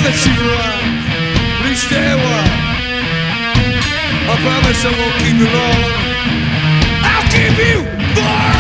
that you've arrived. Please stay a while. I promise I won't keep you long. I'll keep you forever.